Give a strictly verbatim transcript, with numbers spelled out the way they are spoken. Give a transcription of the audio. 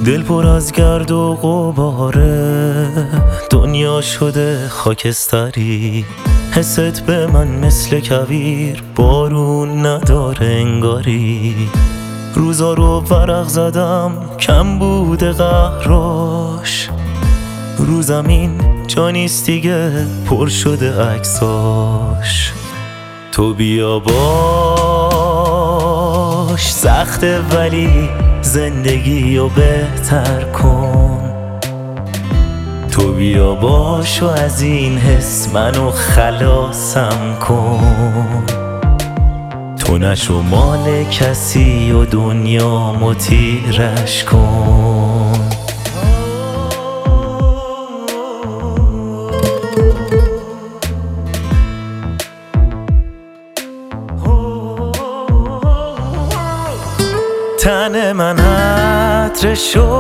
دل پر از گرد و غباره، دنیا شده خاکستری. حست به من مثل کویر، بارون نداره انگاری. روزا رو ورق زدم کم بوده قهراش، رو زمین جا نیست دیگه پر شده عکساش. تو بیا باش، سخته ولی زندگی رو بهتر کن. تو بیا باش و از این حس منو خلاصم کن. تو نشو مال کسی و دنیا متیرش کن. تن من عطر شو